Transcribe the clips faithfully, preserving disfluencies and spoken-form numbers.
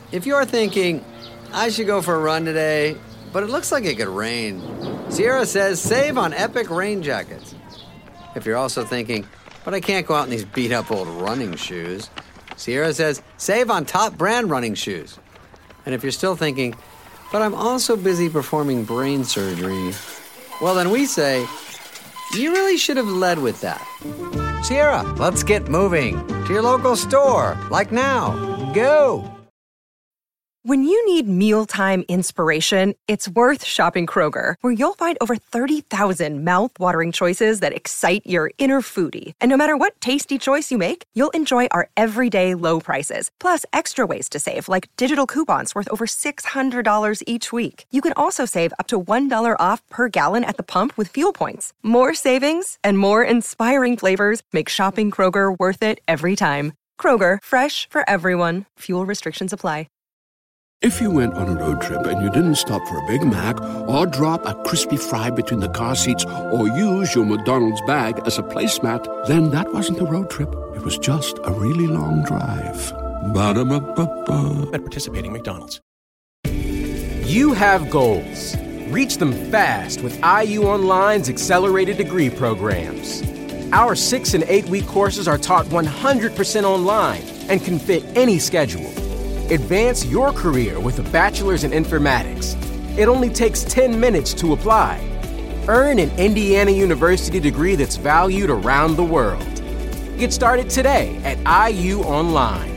If you're thinking, I should go for a run today, but it looks like it could rain, Sierra says save on epic rain jackets. If you're also thinking, but I can't go out in these beat-up old running shoes, Sierra says save on top brand running shoes. And if you're still thinking, but I'm also busy performing brain surgery, well, then we say, you really should have led with that. Sierra, let's get moving to your local store, like now. Go! When you need mealtime inspiration, it's worth shopping Kroger, where you'll find over thirty thousand mouth-watering choices that excite your inner foodie. And no matter what tasty choice you make, you'll enjoy our everyday low prices, plus extra ways to save, like digital coupons worth over six hundred dollars each week. You can also save up to one dollar off per gallon at the pump with fuel points. More savings and more inspiring flavors make shopping Kroger worth it every time. Kroger, fresh for everyone. Fuel restrictions apply. If you went on a road trip and you didn't stop for a Big Mac or drop a crispy fry between the car seats or use your McDonald's bag as a placemat, then that wasn't a road trip. It was just a really long drive. Ba-da-ba-ba-ba. At participating McDonald's. You have goals. Reach them fast with I U Online's accelerated degree programs. Our six and eight week courses are taught one hundred percent online and can fit any schedule. Advance your career with a bachelor's in informatics. It only takes ten minutes to apply. Earn an Indiana University degree that's valued around the world. Get started today at I U Online.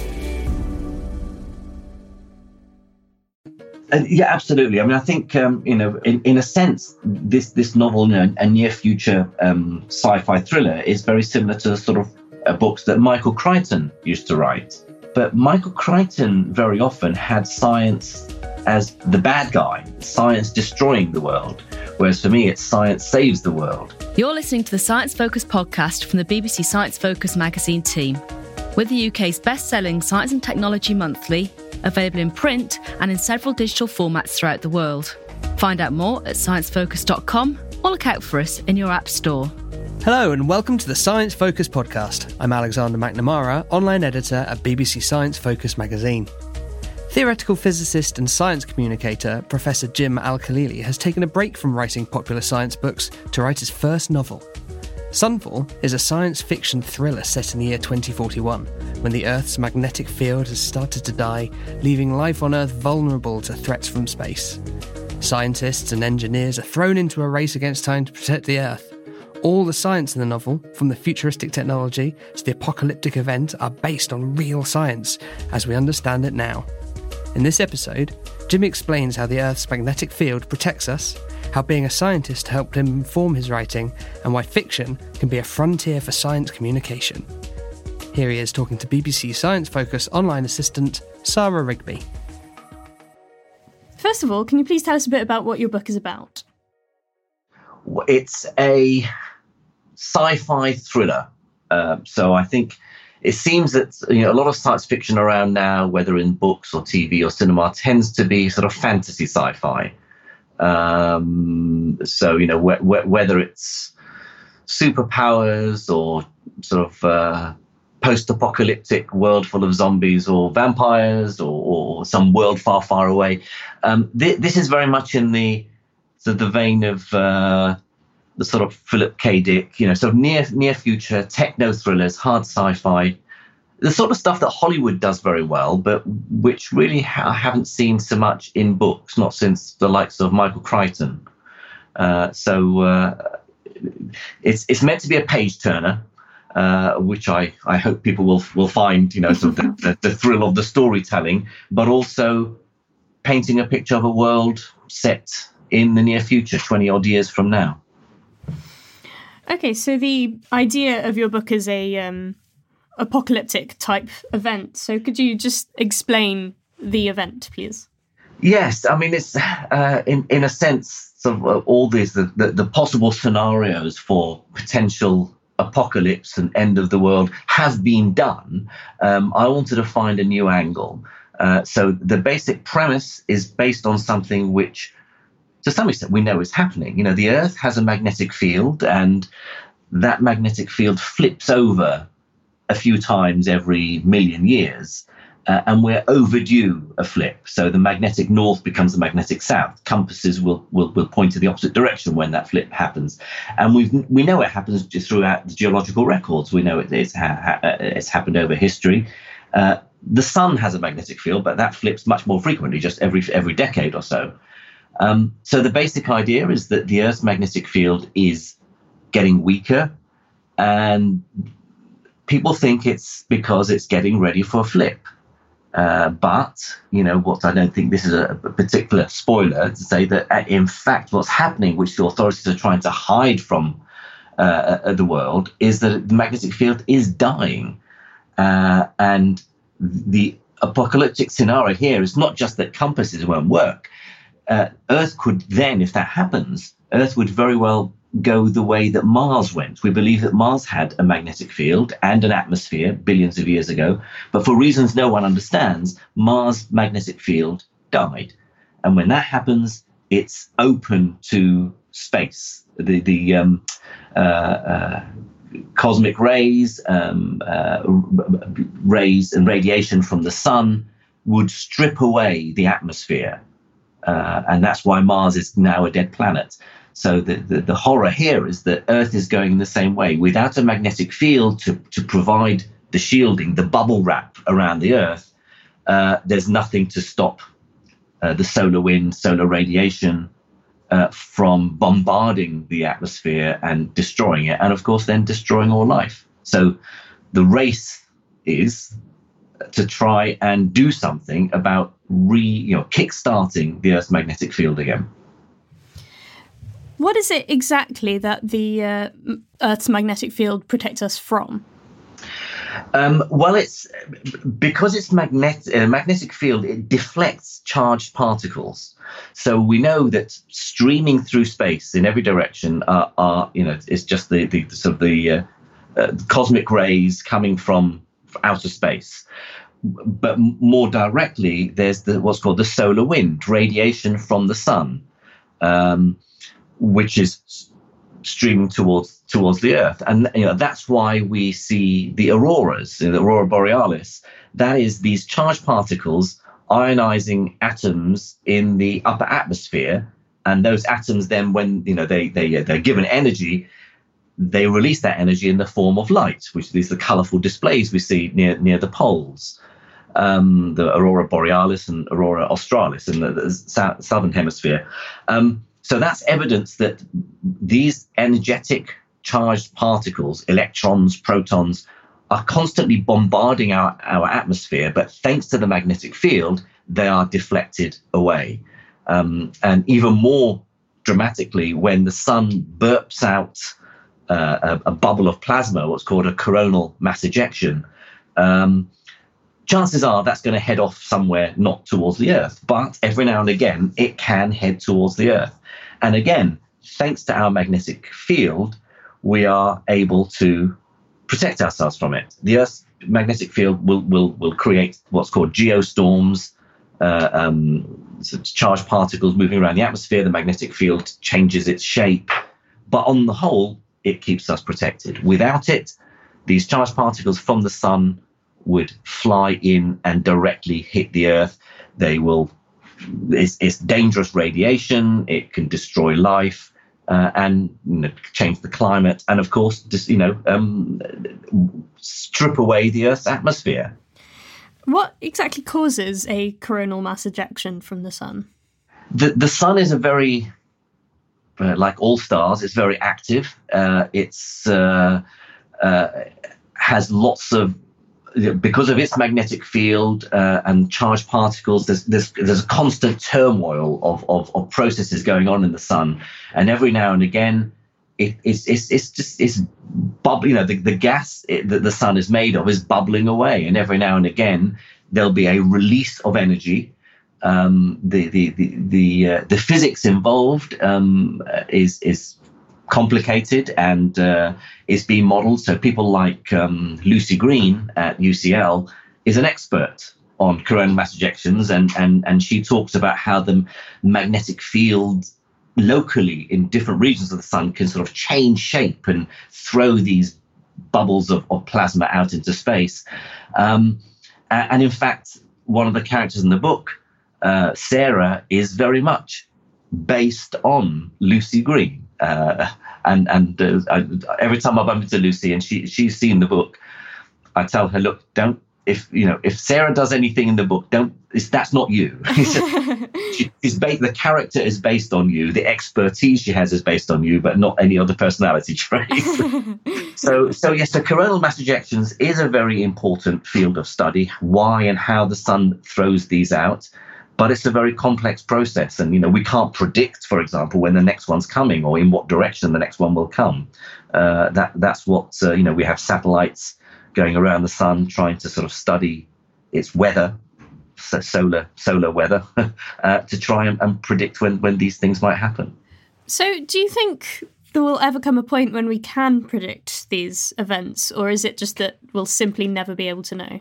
Uh, yeah, absolutely. I mean, I think, um, you know, in, in a sense, this this novel, you know, a near future um, sci-fi thriller is very similar to sort of uh, books that Michael Crichton used to write. But Michael Crichton very often had science as the bad guy, science destroying the world, whereas for me, it's science saves the world. You're listening to the Science Focus podcast from the B B C Science Focus magazine team. We're the U K's best-selling Science and Technology Monthly, available in print and in several digital formats throughout the world. Find out more at science focus dot com or look out for us in your app store. Hello and welcome to the Science Focus podcast. I'm Alexander McNamara, online editor at B B C Science Focus magazine. Theoretical physicist and science communicator Professor Jim Al-Khalili has taken a break from writing popular science books to write his first novel. Sunfall is a science fiction thriller set in the year twenty forty-one, when the Earth's magnetic field has started to die, leaving life on Earth vulnerable to threats from space. Scientists and engineers are thrown into a race against time to protect the Earth. All the science in the novel, from the futuristic technology to the apocalyptic event, are based on real science, as we understand it now. In this episode, Jimmy explains how the Earth's magnetic field protects us, how being a scientist helped him inform his writing, and why fiction can be a frontier for science communication. Here he is talking to B B C Science Focus online assistant, Sarah Rigby. First of all, can you please tell us a bit about what your book is about? It's a sci-fi thriller. Uh, so I think it seems that, you know, a lot of science fiction around now, whether in books or T V or cinema, tends to be sort of fantasy sci-fi. Um, so, you know, wh- wh- whether it's superpowers or sort of uh, post-apocalyptic world full of zombies or vampires or, or some world far, far away. Um, th- this is very much in the So the vein of uh, the sort of Philip K. Dick, you know, sort of near near future techno thrillers, hard sci-fi, the sort of stuff that Hollywood does very well, but which really ha- I haven't seen so much in books, not since the likes of Michael Crichton. Uh, so uh, it's it's meant to be a page turner, uh, which I, I hope people will will find, you know, sort of the, the, the thrill of the storytelling, but also painting a picture of a world set in the near future, twenty odd years from now. Okay, so the idea of your book is a um, apocalyptic type event. So could you just explain the event, please? Yes, I mean, it's uh, in, in a sense, sort of uh, all these, the, the, the possible scenarios for potential apocalypse and end of the world have been done. Um, I wanted to find a new angle. Uh, so the basic premise is based on something which, to some extent, we know is happening. You know, the Earth has a magnetic field, and that magnetic field flips over a few times every million years. Uh, and we're overdue a flip. So the magnetic north becomes the magnetic south. Compasses will, will, will point to the opposite direction when that flip happens. And we we know it happens just throughout the geological records. We know it, it's, ha- ha- it's happened over history. Uh, the sun has a magnetic field, but that flips much more frequently, just every every decade or so. Um, so the basic idea is that the Earth's magnetic field is getting weaker, and people think it's because it's getting ready for a flip. Uh, but, you know, what I don't think this is a, a particular spoiler to say that, uh, in fact, what's happening, which the authorities are trying to hide from uh, uh, the world, is that the magnetic field is dying. Uh, and the apocalyptic scenario here is not just that compasses won't work. Uh, Earth could then, if that happens, Earth would very well go the way that Mars went. We believe that Mars had a magnetic field and an atmosphere billions of years ago, but for reasons no one understands, Mars' magnetic field died. And when that happens, it's open to space. The, the um, uh, uh, cosmic rays, um, uh, rays and radiation from the sun would strip away the atmosphere. Uh, and that's why Mars is now a dead planet. So the, the, the horror here is that Earth is going the same way. Without a magnetic field to, to provide the shielding, the bubble wrap around the Earth, uh, there's nothing to stop uh, the solar wind, solar radiation uh, from bombarding the atmosphere and destroying it, and of course then destroying all life. So the race is to try and do something about re, you know, kickstarting the Earth's magnetic field again. What is it exactly that the uh, Earth's magnetic field protects us from? Um, well, it's because it's magnet, uh, magnetic field, it deflects charged particles. So we know that streaming through space in every direction are, are you know, it's just the, the, the sort of the uh, uh, cosmic rays coming from outer space. But more directly, there's the what's called the solar wind, radiation from the sun. Um, which is streaming towards towards the Earth. And you know, that's why we see the auroras, the aurora borealis. That is these charged particles ionizing atoms in the upper atmosphere. And those atoms then, when you know they, they, they're given energy, they release that energy in the form of light, which is the colorful displays we see near, near the poles. Um, the aurora borealis and aurora australis in the, the sou- southern hemisphere. Um, So that's evidence that these energetic charged particles, electrons, protons, are constantly bombarding our, our atmosphere. But thanks to the magnetic field, they are deflected away. Um, and even more dramatically, when the sun burps out uh, a, a bubble of plasma, what's called a coronal mass ejection, um, chances are that's going to head off somewhere not towards the Earth. But every now and again, it can head towards the Earth. And again, thanks to our magnetic field, we are able to protect ourselves from it. The Earth's magnetic field will will will create what's called geostorms, uh, um, so charged particles moving around the atmosphere. The magnetic field changes its shape, but on the whole, it keeps us protected. Without it, these charged particles from the sun would fly in and directly hit the Earth. They will. It's, it's dangerous radiation. It can destroy life uh, and you know, change the climate, and of course, just you know, um, strip away the Earth's atmosphere. What exactly causes a coronal mass ejection from the sun? The the sun is a very, uh, like all stars, it's very active. Uh, it's uh, uh, has lots of. Because of its magnetic field uh, and charged particles, there's, there's, there's a constant turmoil of, of, of processes going on in the sun. And every now and again, it, it's, it's, it's just it's bubbling. You know, the, the gas it, that the sun is made of is bubbling away. And every now and again, there'll be a release of energy. Um, the the the the, uh, the physics involved um, is is complicated and uh, is being modeled. So people like um, Lucy Green at U C L is an expert on coronal mass ejections, and, and, and she talks about how the magnetic field locally in different regions of the sun can sort of change shape and throw these bubbles of, of plasma out into space. Um, and in fact, one of the characters in the book, uh, Sarah, is very much based on Lucy Green. Uh, and and uh, I, every time I bump into Lucy and she she's seen the book, I tell her, look, don't, if you know, if Sarah does anything in the book, don't, it's, that's not you. she, she's ba- the character is based on you. The expertise she has is based on you, but not any other personality trait. so, so yes, so coronal mass ejections is a very important field of study. Why and how the sun throws these out. But it's a very complex process. And, you know, we can't predict, for example, when the next one's coming or in what direction the next one will come. Uh, that That's what, uh, you know, we have satellites going around the sun trying to sort of study its weather, so solar solar weather, uh, to try and, and predict when, when these things might happen. So do you think there will ever come a point when we can predict these events, or is it just that we'll simply never be able to know?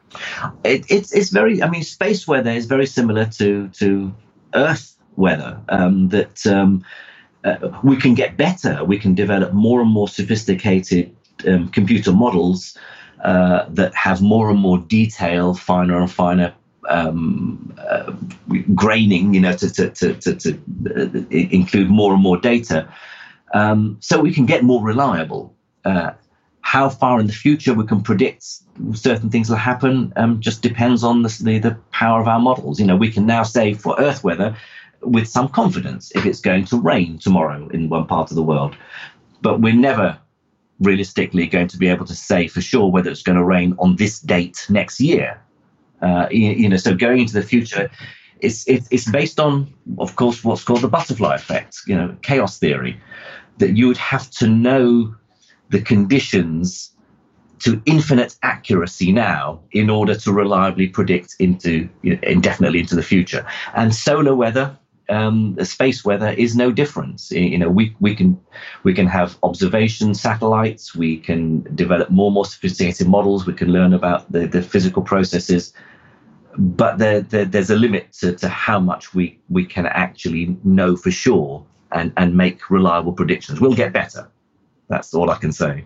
It, it's it's very, I mean, space weather is very similar to, to Earth weather, um, that um, uh, we can get better. We can develop more and more sophisticated um, computer models uh, that have more and more detail, finer and finer um, uh, graining, you know, to, to, to, to, to uh, include more and more data. Um, so we can get more reliable. Uh, How far in the future we can predict certain things will happen um, just depends on the, the the power of our models. You know, we can now say for Earth weather with some confidence if it's going to rain tomorrow in one part of the world, but we're never realistically going to be able to say for sure whether it's going to rain on this date next year. Uh, you, you know, so going into the future, it's it, it's based on, of course, what's called the butterfly effect. You know, chaos theory, that you would have to know the conditions to infinite accuracy now in order to reliably predict into, you know, indefinitely into the future. And solar weather, um, space weather is no different. You know, we we can we can have observation satellites, we can develop more and more sophisticated models, we can learn about the, the physical processes, but there, there there's a limit to, to how much we, we can actually know for sure and, and make reliable predictions. We'll get better. That's all I can say.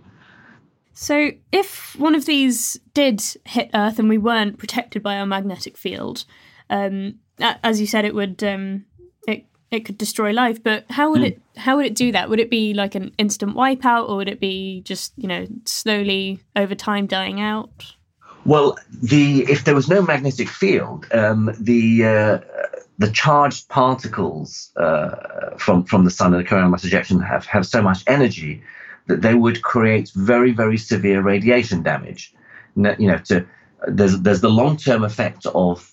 So if one of these did hit Earth and we weren't protected by our magnetic field, um, as you said, it would um, it it could destroy life. But how would mm. it how would it do that? Would it be like an instant wipeout, or would it be just, you know, slowly over time dying out? Well, the if there was no magnetic field, um, the uh, the charged particles uh, from from the sun and the coronal mass ejection have have so much energy that they would create very, very severe radiation damage. You know, to there's there's the long-term effect of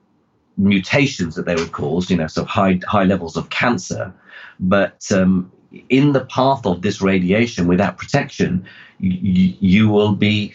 mutations that they would cause, you know, so high high levels of cancer. But um, in the path of this radiation, without protection, you, you will be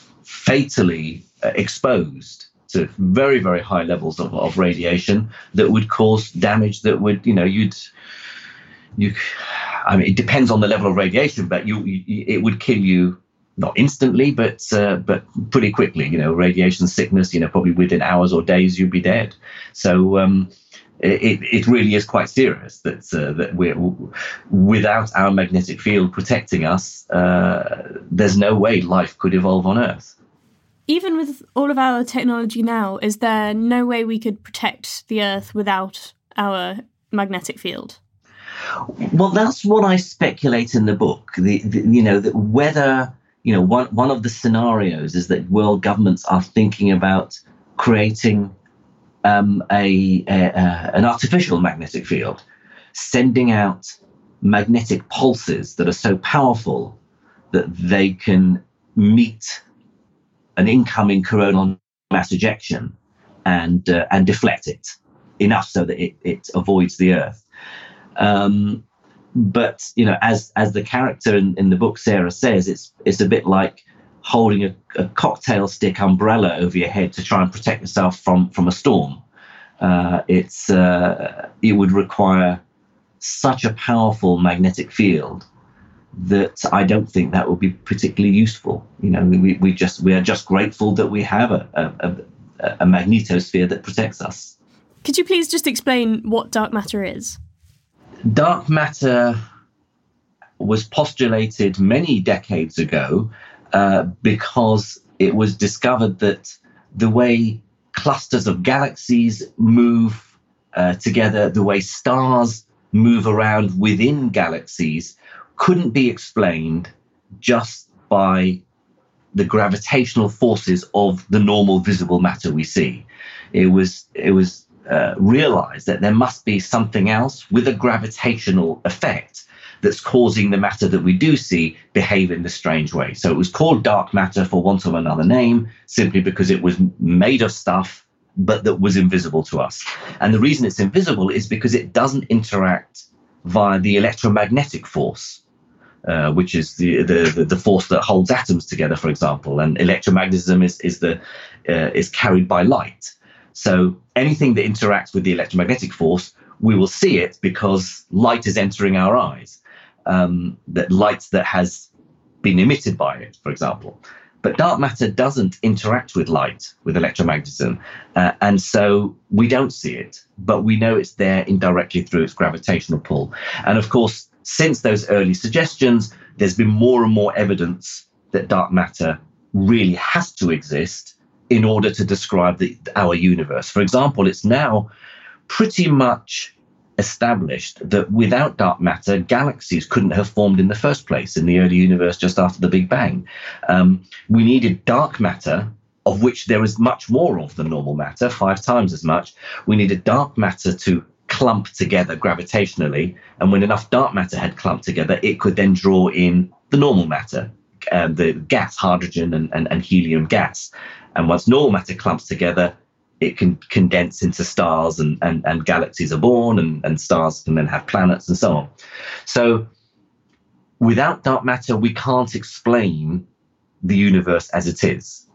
fatally uh, exposed to very, very high levels of, of radiation that would cause damage that would, you know, you'd you. I mean, it depends on the level of radiation, but you, you it would kill you not instantly, but uh, but pretty quickly. You know, radiation sickness. You know, probably within hours or days you'd be dead. So um, it it really is quite serious that uh, that we're without our magnetic field protecting us. Uh, there's no way life could evolve on Earth. Even with all of our technology now, is there no way we could protect the Earth without our magnetic field? Well, that's what I speculate in the book. The, the you know that whether you know one one of the scenarios is that world governments are thinking about creating um, a, a, a an artificial magnetic field, sending out magnetic pulses that are so powerful that they can meet an incoming coronal mass ejection and uh, and deflect it enough so that it, it avoids the Earth. Um, but you know, as as the character in, in the book Sarah says, it's it's a bit like holding a, a cocktail stick umbrella over your head to try and protect yourself from from a storm. Uh, it's uh, it would require such a powerful magnetic field that I don't think that would be particularly useful. You know, we we just we are just grateful that we have a a, a, a magnetosphere that protects us. Could you please just explain what dark matter is? Dark matter was postulated many decades ago uh, because it was discovered that the way clusters of galaxies move uh, together, the way stars move around within galaxies, couldn't be explained just by the gravitational forces of the normal visible matter we see. It was it was uh, realized that there must be something else with a gravitational effect that's causing the matter that we do see behave in this strange way. So it was called dark matter for want of another name, simply because it was made of stuff, but that was invisible to us. And the reason it's invisible is because it doesn't interact via the electromagnetic force, uh, which is the, the the force that holds atoms together, for example. And electromagnetism is is the uh, is carried by light. So anything that interacts with the electromagnetic force, we will see it because light is entering our eyes. Um, that light that has been emitted by it, for example. But dark matter doesn't interact with light, with electromagnetism, uh, and so we don't see it, but we know it's there indirectly through its gravitational pull. And of course, since those early suggestions, there's been more and more evidence that dark matter really has to exist in order to describe the, our universe. For example, it's now pretty much established that without dark matter, galaxies couldn't have formed in the first place in the early universe just after the Big Bang. Um, we needed dark matter, of which there is much more of than normal matter, five times as much. We needed dark matter to clump together gravitationally, and when enough dark matter had clumped together, it could then draw in the normal matter, uh, the gas, hydrogen and, and, and helium gas. And once normal matter clumps together, it can condense into stars, and, and, and galaxies are born, and, and stars can then have planets and so on. So without dark matter, we can't explain the universe as it is.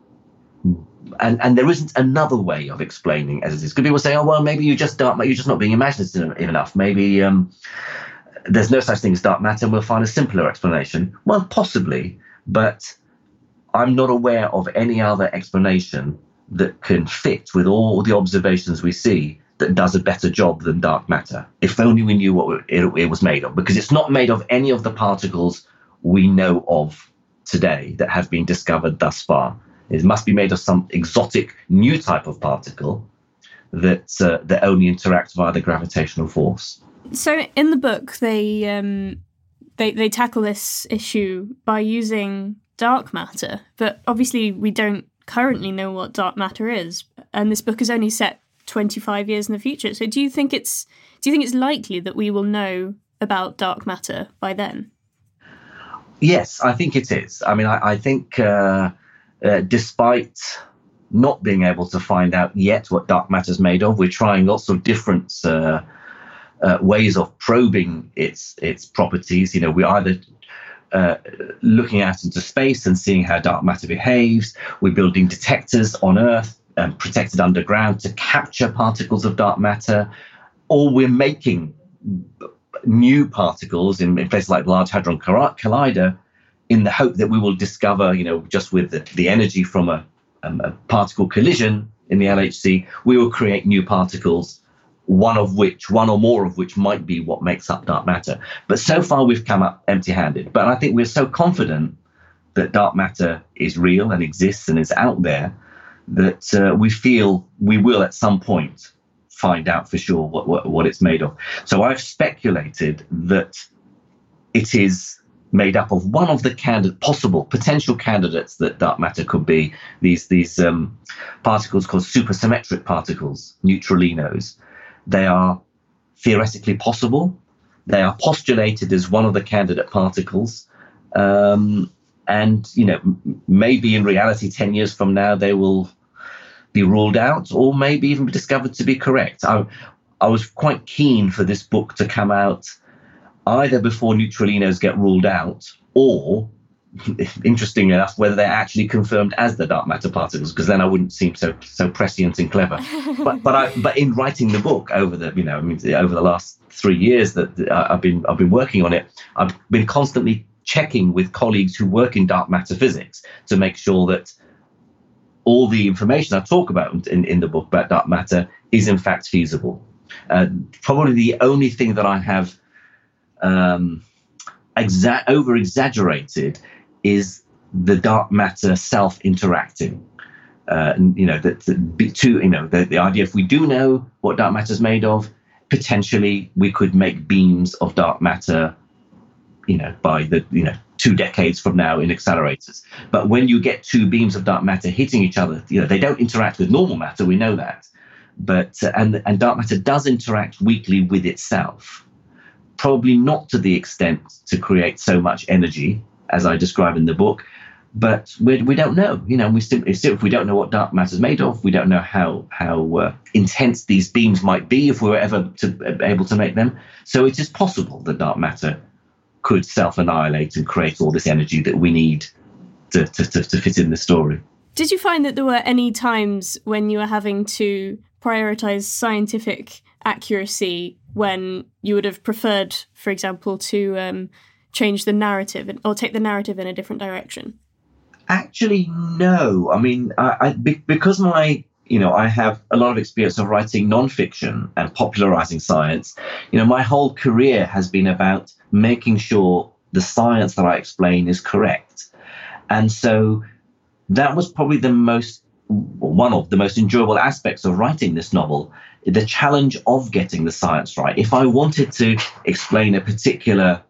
And and there isn't another way of explaining as it is. Because people say, oh, well, maybe you just dark matter, you're just not being imaginative enough. Maybe um, there's no such thing as dark matter and we'll find a simpler explanation. Well, possibly, but I'm not aware of any other explanation that can fit with all the observations we see that does a better job than dark matter. If only we knew what it, it was made of, because it's not made of any of the particles we know of today that have been discovered thus far. It must be made of some exotic new type of particle that uh, that only interacts via the gravitational force. So in the book, they um, they they tackle this issue by using dark matter, but obviously we don't currently know what dark matter is, and this book is only set twenty-five years in the future. So do you think it's do you think it's likely that we will know about dark matter by then? Yes, I think it is. I mean, I, I think uh, uh, despite not being able to find out yet what dark matter is made of, we're trying lots of different uh, uh, ways of probing its its properties. You know, we're either Uh, looking out into space and seeing how dark matter behaves. We're building detectors on Earth and protected underground to capture particles of dark matter, or we're making new particles in, in places like the Large Hadron Collider in the hope that we will discover, you know, just with the, the energy from a, um, a particle collision in the L H C, we will create new particles, one of which, one or more of which might be what makes up dark matter. But so far we've come up empty-handed. But I think we're so confident that dark matter is real and exists and is out there that uh, we feel we will at some point find out for sure what, what, what it's made of. So I've speculated that it is made up of one of the candidate, possible potential candidates that dark matter could be, these, these um, particles called supersymmetric particles, neutralinos. They are theoretically possible. They are postulated as one of the candidate particles. Um, and, you know, m- maybe in reality, ten years from now, they will be ruled out, or maybe even be discovered to be correct. I, I was quite keen for this book to come out either before neutralinos get ruled out, or, interestingly enough, whether they're actually confirmed as the dark matter particles, because then I wouldn't seem so so prescient and clever. but but I but in writing the book over the you know I mean over the last three years that I've been I've been working on it, I've been constantly checking with colleagues who work in dark matter physics to make sure that all the information I talk about in, in the book about dark matter is in fact feasible. Uh, probably the only thing that I have um, exa- over exaggerated is the dark matter self-interacting. Uh, you know, that the, to, you know, the, the idea if we do know what dark matter is made of, potentially we could make beams of dark matter, you know, by the, you know, two decades from now in accelerators. But when you get two beams of dark matter hitting each other, you know, they don't interact with normal matter. We know that. But, uh, and, and dark matter does interact weakly with itself, probably not to the extent to create so much energy as I describe in the book. But we we don't know, you know, we simply, if we don't know what dark matter is made of, we don't know how how uh, intense these beams might be if we were ever to, able to make them. So it is possible that dark matter could self-annihilate and create all this energy that we need to, to, to, to fit in the story. Did you find that there were any times when you were having to prioritize scientific accuracy when you would have preferred, for example, to um, change the narrative or take the narrative in a different direction? Actually, no. I mean, I, I, because my, you know, I have a lot of experience of writing nonfiction and popularizing science. You know, my whole career has been about making sure the science that I explain is correct. And so that was probably the most, one of the most enjoyable aspects of writing this novel, the challenge of getting the science right. If I wanted to explain a particular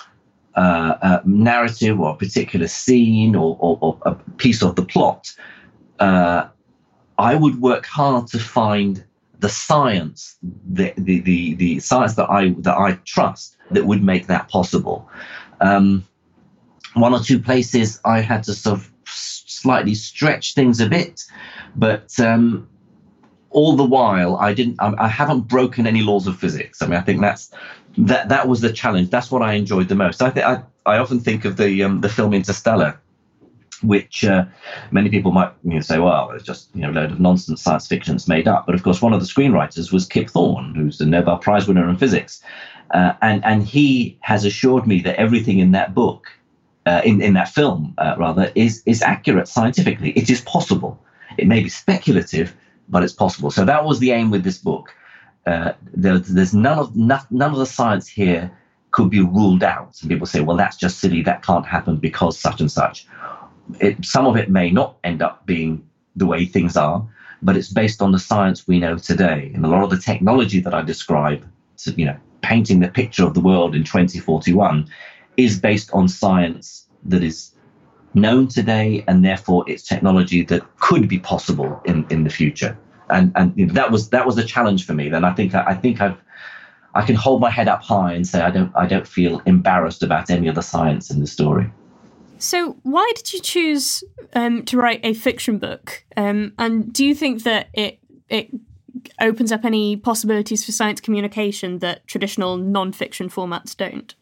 Uh, uh, narrative or a particular scene or, or, or a piece of the plot, uh, I would work hard to find the science, the, the the the science that I that I trust that would make that possible. Um, one or two places I had to sort of slightly stretch things a bit, but um, all the while I didn't. I, I haven't broken any laws of physics. I mean, I think that's. That that was the challenge. That's what I enjoyed the most. I think I, I often think of the um, the film Interstellar, which uh, many people might you know, say, well, it's just you know a load of nonsense science fiction that's made up. But of course, one of the screenwriters was Kip Thorne, who's the Nobel Prize winner in physics, uh, and and he has assured me that everything in that book, uh, in in that film uh, rather, is is accurate scientifically. It is possible. It may be speculative, but it's possible. So that was the aim with this book. Uh, there, there's none of none, none of the science here could be ruled out. And people say, well, that's just silly. That can't happen because such and such. It, some of it may not end up being the way things are, but it's based on the science we know today. And a lot of the technology that I describe, to, you know, painting the picture of the world in twenty forty-one, is based on science that is known today, and therefore it's technology that could be possible in, in the future. And and you know, that was that was a challenge for me. Then I think I think I've I can hold my head up high and say I don't I don't feel embarrassed about any of the science in the story. So why did you choose um, to write a fiction book? Um, and do you think that it it opens up any possibilities for science communication that traditional non-fiction formats don't?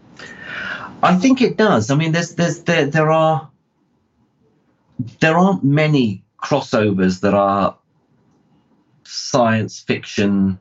I think it does. I mean, there's there's there there are there aren't many crossovers that are science fiction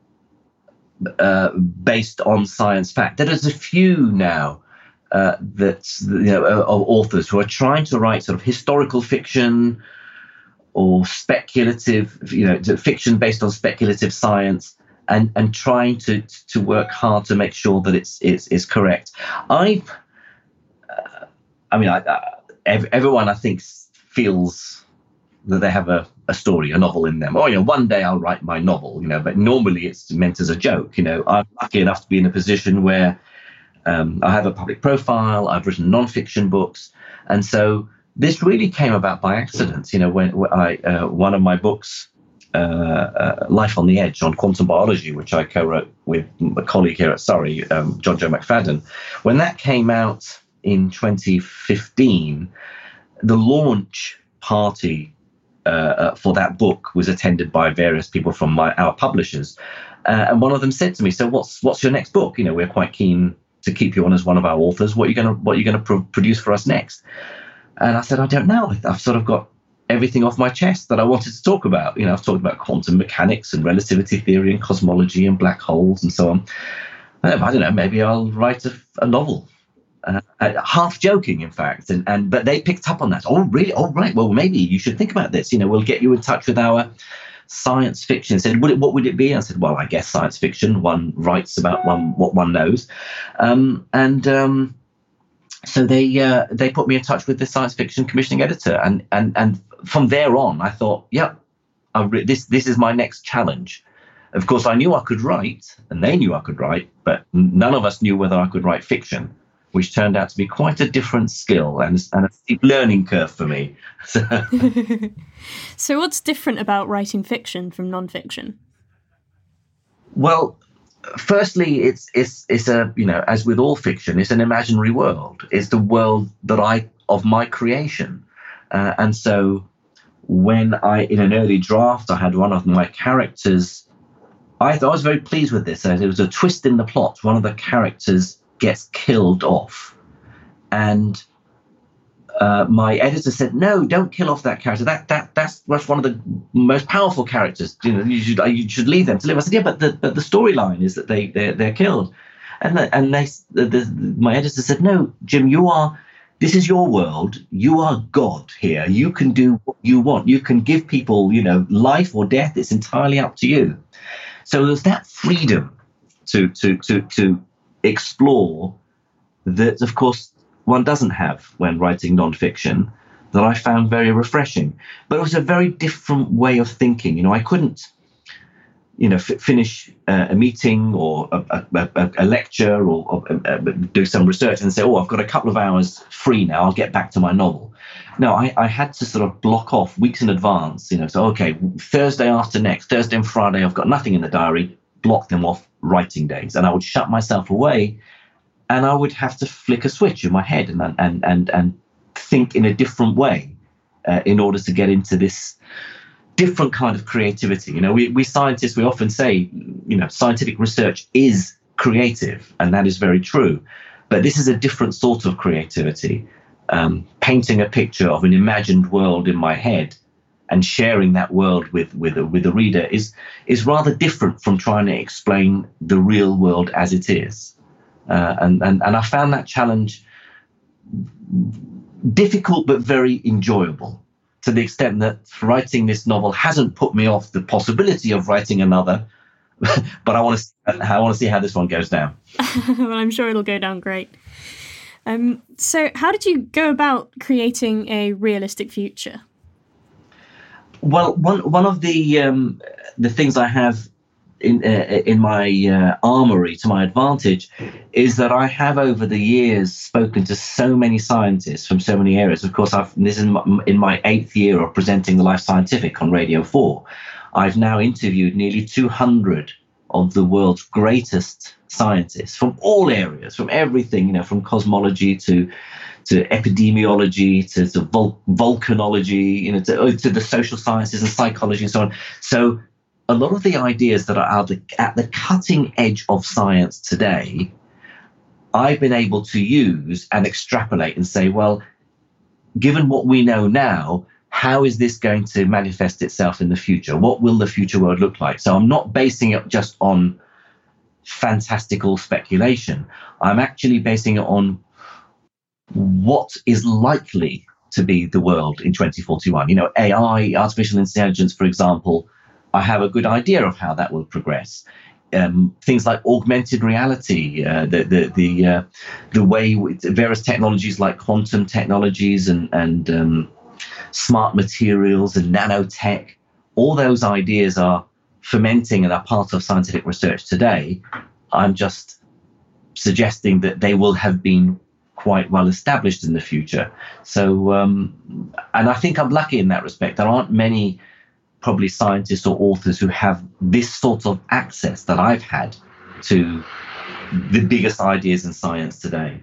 uh, based on science fact. There is a few now uh, that you know of authors who are trying to write sort of historical fiction or speculative, you know, fiction based on speculative science, and and trying to to work hard to make sure that it's it's, it's correct. I, uh, I mean, I, I, everyone I think feels that they have a, a story, a novel in them. Oh, you know, one day I'll write my novel, you know, but normally it's meant as a joke. You know, I'm lucky enough to be in a position where um, I have a public profile, I've written nonfiction books. And so this really came about by accident. You know, when, when I, uh, one of my books, uh, uh, Life on the Edge on quantum biology, which I co-wrote with a colleague here at Surrey, um, John Joe McFadden, when that came out in twenty fifteen, the launch party Uh, uh, for that book was attended by various people from my, our publishers, uh, and one of them said to me, "So what's what's your next book? You know, we're quite keen to keep you on as one of our authors. What are you going to what are you going to pro- produce for us next?" And I said, "I don't know. I've sort of got everything off my chest that I wanted to talk about. You know, I've talked about quantum mechanics and relativity theory and cosmology and black holes and so on. I don't know. Maybe I'll write a, a novel." Uh, half joking, in fact, and, and but they picked up on that. Oh, really? Oh, right. Well, maybe you should think about this. You know, we'll get you in touch with our science fiction. Said, would it, what would it be? I said, well, I guess science fiction. One writes about one what one knows, um, and um, so they uh, they put me in touch with the science fiction commissioning editor, and and and from there on, I thought, yeah, I re- this this is my next challenge. Of course, I knew I could write, and they knew I could write, but none of us knew whether I could write fiction, which turned out to be quite a different skill and, and a steep learning curve for me. So, so what's different about writing fiction from non-fiction? Well, firstly, it's it's it's a you know, as with all fiction, it's an imaginary world. It's the world that I of my creation, uh, and so when I in an early draft I had one of my characters. I, I was very pleased with this. There was a twist in the plot. One of the characters gets killed off, and uh, my editor said, "No, don't kill off that character. That that that's that's one of the most powerful characters. You know, you should you should leave them to live." I said, "Yeah, but the but the storyline is that they they're, they're killed," and the, and they the, the, my editor said, "No, Jim, you are. This is your world. You are God here. You can do what you want. You can give people, you know, life or death. It's entirely up to you." So there's that freedom to to to to explore that, of course, one doesn't have when writing nonfiction, that I found very refreshing. But it was a very different way of thinking. You know, I couldn't, you know, f- finish uh, a meeting or a, a, a, a lecture or, or uh, do some research and say, "Oh, I've got a couple of hours free now. I'll get back to my novel." No, I, I had to sort of block off weeks in advance. You know, so okay, Thursday after next, Thursday and Friday, I've got nothing in the diary. Block them off writing days, and I would shut myself away, and I would have to flick a switch in my head and and and and think in a different way uh, in order to get into this different kind of creativity. You know, we we scientists, we often say, you know, scientific research is creative, and that is very true, but this is a different sort of creativity. Um, painting a picture of an imagined world in my head and sharing that world with with a, with the reader is is rather different from trying to explain the real world as it is. Uh, and, and and I found that challenge difficult but very enjoyable, to the extent that writing this novel hasn't put me off the possibility of writing another. But I want to I want to see how this one goes down. Well, I'm sure it'll go down great. Um, so how did you go about creating a realistic future? Well, one one of the um, the things I have in uh, in my uh, armory to my advantage is that I have over the years spoken to so many scientists from so many areas. Of course, I've this is in my, in my eighth year of presenting the Life Scientific on Radio four. I've now interviewed nearly two hundred of the world's greatest scientists from all areas, from everything, you know, from cosmology to to epidemiology to, to vol- volcanology, you know, to, to the social sciences and psychology and so on. So a lot of the ideas that are at the, at the cutting edge of science today, I've been able to use and extrapolate and say, well, given what we know now, how is this going to manifest itself in the future? What will the future world look like? So I'm not basing it just on fantastical speculation. I'm actually basing it on what is likely to be the world in twenty forty-one. You know, A I, artificial intelligence, for example, I have a good idea of how that will progress. Um, things like augmented reality, uh, the the the uh, the way with various technologies like quantum technologies and and um, smart materials and nanotech, all those ideas are fermenting and are part of scientific research today. I'm just suggesting that they will have been quite well established in the future. So, um, and I think I'm lucky in that respect. There aren't many probably scientists or authors who have this sort of access that I've had to the biggest ideas in science today.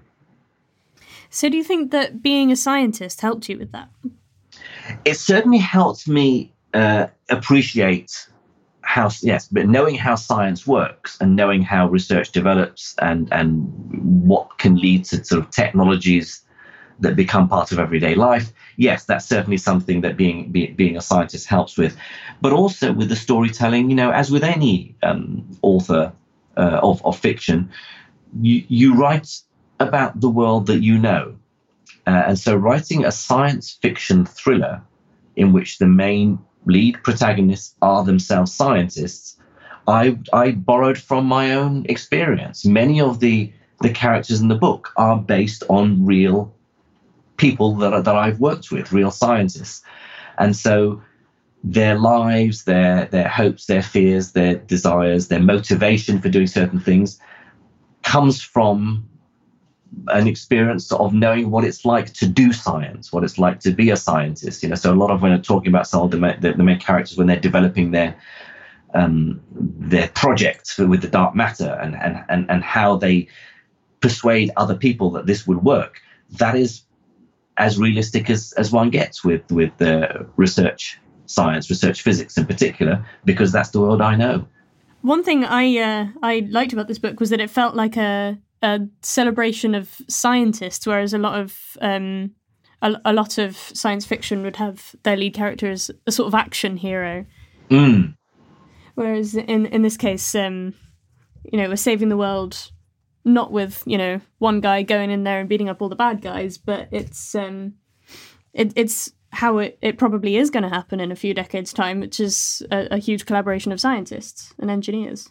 So do you think that being a scientist helped you with that? It certainly helped me uh, appreciate how, yes, but knowing how science works and knowing how research develops and, and what can lead to sort of technologies that become part of everyday life. Yes, that's certainly something that being be, being a scientist helps with. But also with the storytelling, you know, as with any um, author uh, of, of fiction, you, you write about the world that you know. Uh, and so writing a science fiction thriller in which the main lead protagonists are themselves scientists, I, I borrowed from my own experience. Many of the the characters in the book are based on real people that, are, that I've worked with, real scientists. And so their lives, their their hopes, their fears, their desires, their motivation for doing certain things comes from an experience of knowing what it's like to do science, what it's like to be a scientist. You know, so a lot of when I'm talking about some of the, the, the main characters, when they're developing their um, their project with the dark matter and, and and and how they persuade other people that this would work, that is as realistic as, as one gets with with the research science, research physics in particular, because that's the world I know. One thing I uh, I liked about this book was that it felt like a a celebration of scientists, whereas a lot of um, a, a lot of science fiction would have their lead character as a sort of action hero. Mm. Whereas in in this case, um, you know, we're saving the world not with, you know, one guy going in there and beating up all the bad guys, but it's um, it, it's how it, it probably is going to happen in a few decades' time, which is a, a huge collaboration of scientists and engineers.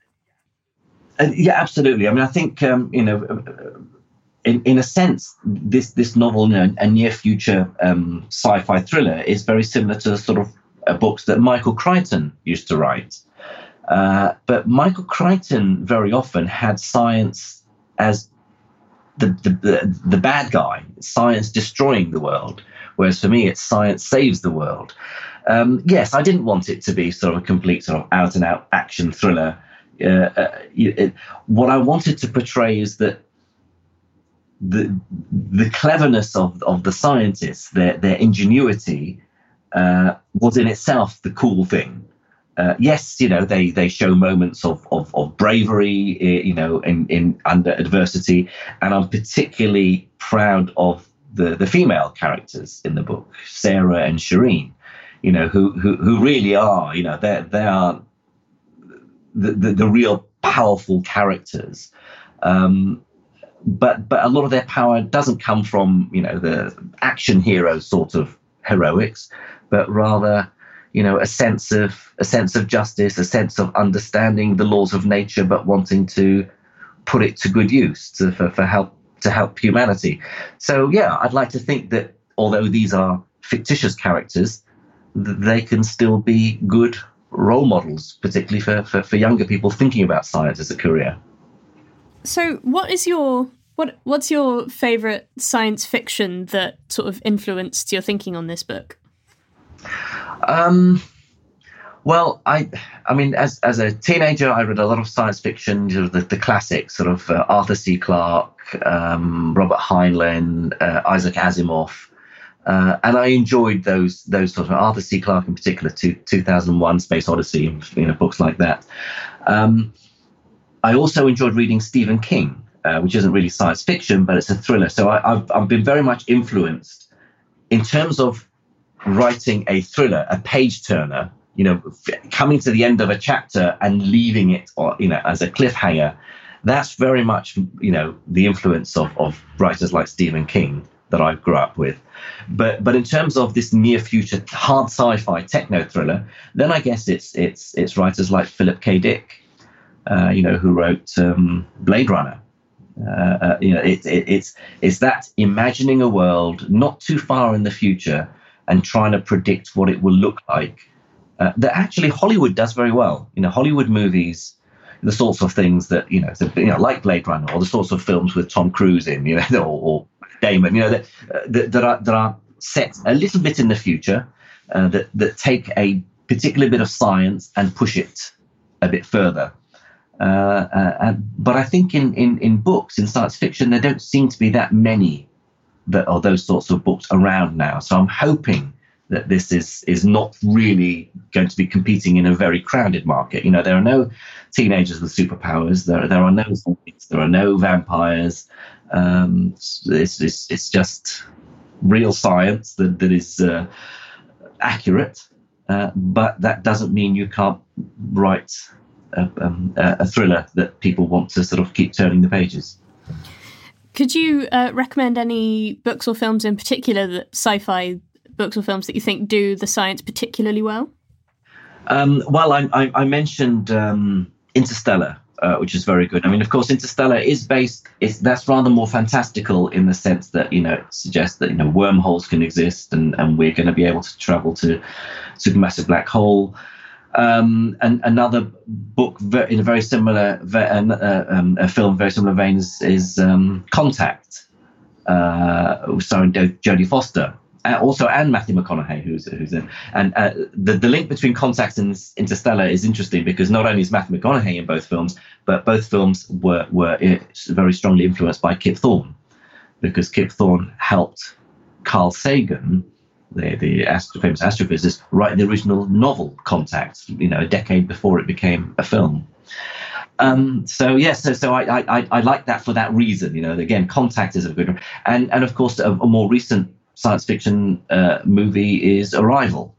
Uh, yeah, absolutely. I mean, I think, um, you know, in, in a sense, this this novel, you know, a near future um, sci-fi thriller, is very similar to the sort of uh, books that Michael Crichton used to write. Uh, but Michael Crichton very often had science as the, the, the, the bad guy, science destroying the world. Whereas for me, it's science saves the world. Um, yes, I didn't want it to be sort of a complete sort of out and out action thriller. Uh, uh, it, what I wanted to portray is that the the cleverness of, of the scientists, their their ingenuity, uh, was in itself the cool thing. Uh, yes, you know, they, they show moments of, of, of bravery, you know, in, in under adversity, and I'm particularly proud of the, the female characters in the book, Sarah and Shireen, you know, who who who really are, you know, they they are the, the, the real powerful characters. Um, but but a lot of their power doesn't come from, you know, the action hero sort of heroics, but rather, you know, a sense of a sense of justice, a sense of understanding the laws of nature, but wanting to put it to good use to, for, for help to help humanity. So yeah, I'd like to think that although these are fictitious characters, th- they can still be good role models, particularly for, for, for younger people thinking about science as a career. So what is your what what's your favourite science fiction that sort of influenced your thinking on this book? Um, well, I, I mean, as as a teenager, I read a lot of science fiction, you know, the, the classics, sort of uh, Arthur C. Clarke, um, Robert Heinlein, uh, Isaac Asimov, uh, and I enjoyed those those sort of Arthur C. Clarke in particular, two, two thousand one Space Odyssey, you know, books like that. Um, I also enjoyed reading Stephen King, uh, which isn't really science fiction, but it's a thriller. So I, I've I've been very much influenced in terms of writing a thriller, a page turner, you know, f- coming to the end of a chapter and leaving it, or, you know, as a cliffhanger. That's very much, you know, the influence of, of writers like Stephen King that I grew up with. But but in terms of this near future hard sci-fi techno thriller, then I guess it's it's it's writers like Philip K. Dick, uh, you know, who wrote um, Blade Runner. Uh, uh, you know, it, it, it's it's that imagining a world not too far in the future and trying to predict what it will look like, uh, that actually Hollywood does very well. You know, Hollywood movies, the sorts of things that, you know, the, you know, like Blade Runner, or the sorts of films with Tom Cruise in, you know, or, or Damon, you know, that, uh, that that are that are set a little bit in the future, uh, that that take a particular bit of science and push it a bit further. Uh, uh, and, but I think in, in in books, in science fiction, there don't seem to be that many that are those sorts of books around now. So I'm hoping that this is is not really going to be competing in a very crowded market. You know, there are no teenagers with superpowers. There there are no zombies. There are no vampires. Um, it's it's it's just real science that that is uh, accurate. Uh, but that doesn't mean you can't write a, um, a thriller that people want to sort of keep turning the pages. Could you uh, recommend any books or films in particular, that sci-fi books or films that you think do the science particularly well? Um, well, I, I, I mentioned um, Interstellar uh, which is very good. I mean, of course, Interstellar is based, it's, that's rather more fantastical in the sense that, you know, it suggests that, you know, wormholes can exist and, and we're going to be able to travel to supermassive black hole. Um, and another book in a very similar, uh, um, a film very similar vein is, is um, Contact, uh, starring Jodie Foster. Uh, also, and Matthew McConaughey, who's who's in, and uh, the the link between Contact and Interstellar is interesting because not only is Matthew McConaughey in both films, but both films were were very strongly influenced by Kip Thorne, because Kip Thorne helped Carl Sagan, the the astro, famous astrophysicist, write the original novel Contact, you know, a decade before it became a film. Um, so yes, so so I I I like that for that reason. You know, again, Contact is a good one, and and of course a, a more recent science fiction uh, movie is Arrival,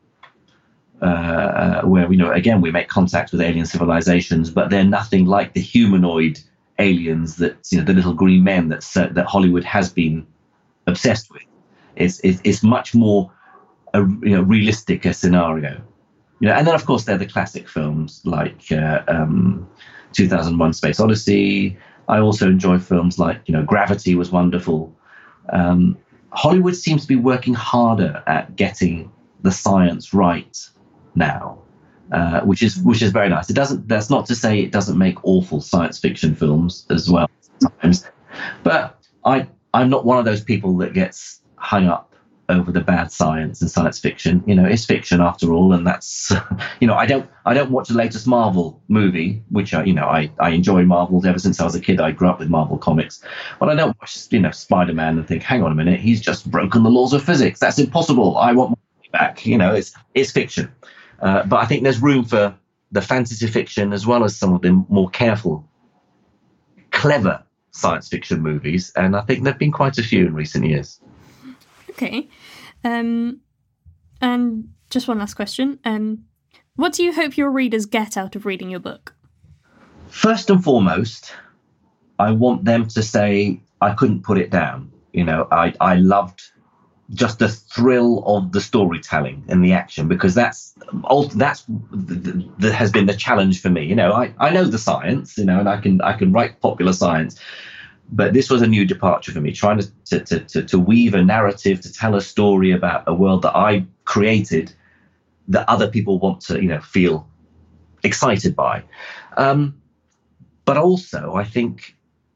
uh, where, you know, again, we make contact with alien civilizations, but they're nothing like the humanoid aliens that, you know, the little green men that uh, that Hollywood has been obsessed with. It's it's, it's much more a, you know, realistic a scenario, you know. And then of course there are the classic films like uh, um, two thousand one: Space Odyssey. I also enjoy films like, you know, Gravity was wonderful. Um, Hollywood seems to be working harder at getting the science right now, uh, which is which is very nice. It doesn't. That's not to say it doesn't make awful science fiction films as well sometimes, but I I'm not one of those people that gets hung up over the bad science and science fiction. You know, it's fiction after all, and that's, you know, I don't I don't watch the latest Marvel movie, which I you know I I enjoy Marvel ever since I was a kid. I grew up with Marvel comics, but I don't watch, you know, Spider-Man and think, hang on a minute, he's just broken the laws of physics. That's impossible. I want my money back. You know, it's it's fiction, uh, but I think there's room for the fantasy fiction as well as some of the more careful, clever science fiction movies, and I think there've been quite a few in recent years. Okay. Um, and just one last question. Um, what do you hope your readers get out of reading your book? First and foremost, I want them to say, I couldn't put it down. You know, I, I loved just the thrill of the storytelling and the action, because that's that's that has been the challenge for me. You know, I, I know the science, you know, and I can I can write popular science. But this was a new departure for me, trying to, to, to, to weave a narrative, to tell a story about a world that I created that other people want to, you know, feel excited by. Um, but also, I think,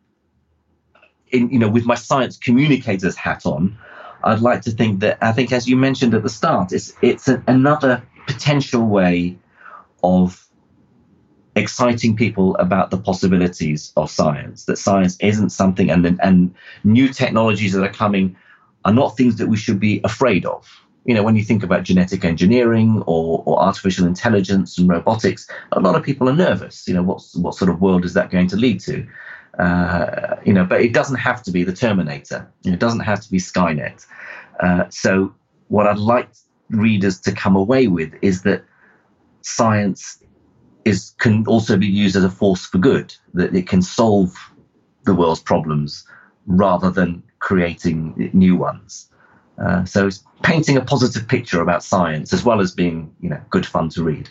in, you know, with my science communicator's hat on, I'd like to think that, I think, as you mentioned at the start, it's, it's a, another potential way of exciting people about the possibilities of science, that science isn't something, and then and new technologies that are coming are not things that we should be afraid of. You know, when you think about genetic engineering or, or artificial intelligence and robotics, a lot of people are nervous. You know, what's what sort of world is that going to lead to? Uh, you know, but it doesn't have to be the Terminator. It doesn't have to be Skynet. Uh, so what I'd like readers to come away with is that science is can also be used as a force for good, that it can solve the world's problems rather than creating new ones. Uh, so it's painting a positive picture about science as well as being, you know, good fun to read.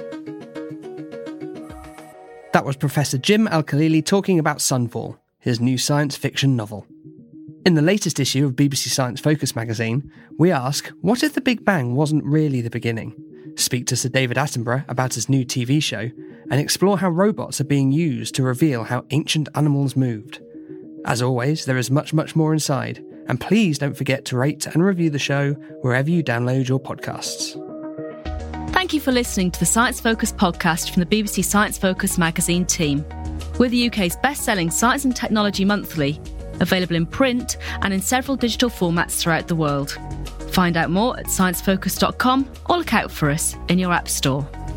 That was Professor Jim Al-Khalili talking about Sunfall, his new science fiction novel. In the latest issue of B B C Science Focus magazine, we ask, what if the Big Bang wasn't really the beginning? Speak to Sir David Attenborough about his new T V show, and explore how robots are being used to reveal how ancient animals moved. As always, there is much, much more inside, and please don't forget to rate and review the show wherever you download your podcasts. Thank you for listening to the Science Focus podcast from the B B C Science Focus magazine team. We're the U K's best-selling science and technology monthly, available in print and in several digital formats throughout the world. Find out more at science focus dot com or look out for us in your app store.